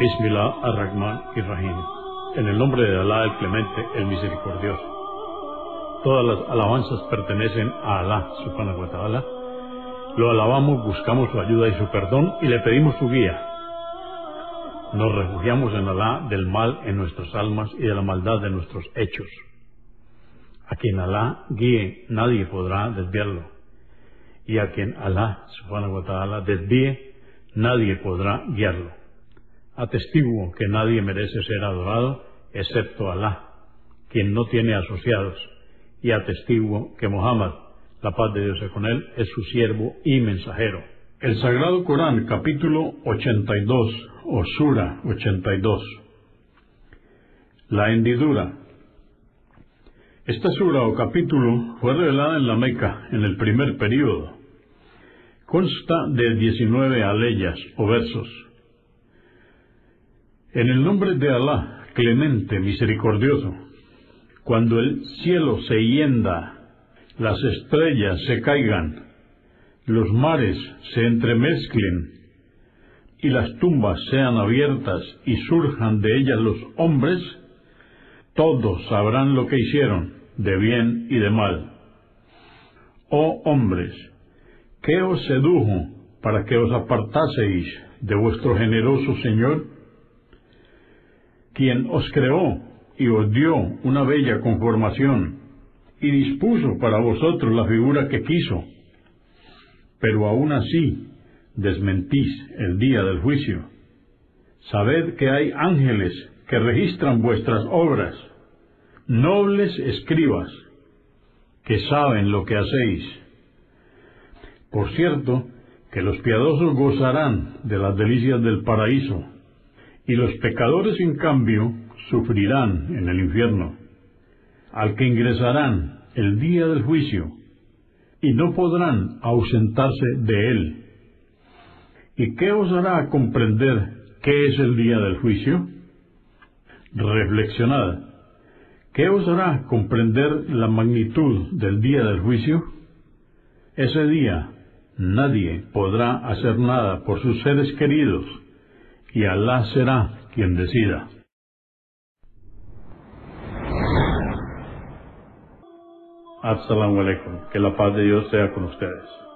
Bismillah ar-Rahman ir-Rahim. En el nombre de Alá el Clemente, el Misericordioso. Todas las alabanzas pertenecen a Alá, subhanahu wa ta'ala. Lo alabamos, buscamos su ayuda y su perdón y le pedimos su guía. Nos refugiamos en Alá del mal en nuestras almas y de la maldad de nuestros hechos. A quien Alá guíe, nadie podrá desviarlo. Y a quien Alá, subhanahu wa ta'ala, desvíe, nadie podrá guiarlo. Atestiguo que nadie merece ser adorado excepto Alá, quien no tiene asociados, y atestiguo que Muhammad, la paz de Dios sea con él, es su siervo y mensajero. El Sagrado Corán, capítulo 82, o Sura 82. La hendidura. Esta sura o capítulo fue revelada en la Meca, en el primer período. Consta de 19 aleyas o versos. En el nombre de Alá, clemente, misericordioso, cuando el cielo se hienda, las estrellas se caigan, los mares se entremezclen, y las tumbas sean abiertas y surjan de ellas los hombres, todos sabrán lo que hicieron, de bien y de mal. Oh hombres, ¿qué os sedujo para que os apartaseis de vuestro generoso Señor? Quien os creó y os dio una bella conformación, y dispuso para vosotros la figura que quiso, pero aún así desmentís el día del juicio. Sabed que hay ángeles que registran vuestras obras, nobles escribas, que saben lo que hacéis. Por cierto, que los piadosos gozarán de las delicias del paraíso, y los pecadores, en cambio, sufrirán en el infierno, al que ingresarán el día del juicio, y no podrán ausentarse de él. ¿Y qué os hará comprender qué es el día del juicio? Reflexionad. ¿Qué os hará comprender la magnitud del día del juicio? Ese día nadie podrá hacer nada por sus seres queridos, y Alá será quien decida. Assalamu alaikum. Que la paz de Dios sea con ustedes.